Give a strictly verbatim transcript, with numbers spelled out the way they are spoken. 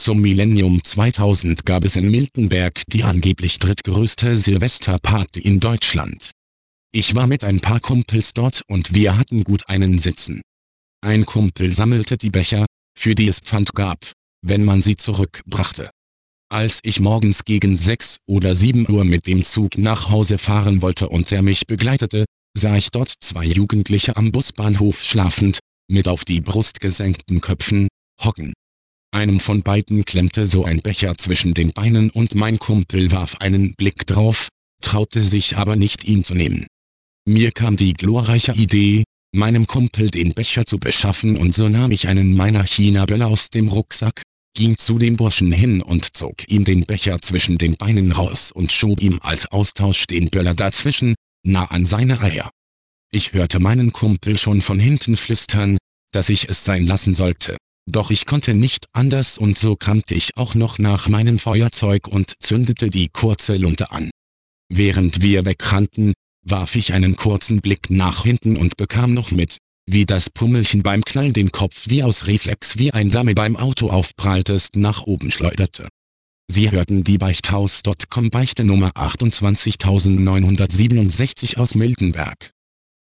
Zum Millennium zweitausend gab es in Miltenberg die angeblich drittgrößte Silvesterparty in Deutschland. Ich war mit ein paar Kumpels dort und wir hatten gut einen Sitzen. Ein Kumpel sammelte die Becher, für die es Pfand gab, wenn man sie zurückbrachte. Als ich morgens gegen sechs oder sieben Uhr mit dem Zug nach Hause fahren wollte und er mich begleitete, sah ich dort zwei Jugendliche am Busbahnhof schlafend, mit auf die Brust gesenkten Köpfen, hocken. Einem von beiden klemmte so ein Becher zwischen den Beinen und mein Kumpel warf einen Blick drauf, traute sich aber nicht, ihn zu nehmen. Mir kam die glorreiche Idee, meinem Kumpel den Becher zu beschaffen, und so nahm ich einen meiner China-Böller aus dem Rucksack, ging zu dem Burschen hin und zog ihm den Becher zwischen den Beinen raus und schob ihm als Austausch den Böller dazwischen, nah an seine Eier. Ich hörte meinen Kumpel schon von hinten flüstern, dass ich es sein lassen sollte. Doch ich konnte nicht anders und so kramte ich auch noch nach meinem Feuerzeug und zündete die kurze Lunte an. Während wir wegrannten, warf ich einen kurzen Blick nach hinten und bekam noch mit, wie das Pummelchen beim Knall den Kopf wie aus Reflex wie ein Dummy beim Auto aufpralltest nach oben schleuderte. Sie hörten die Beichthaus Punkt com Beichte Nummer achtundzwanzigtausendneunhundertsiebenundsechzig aus Miltenberg.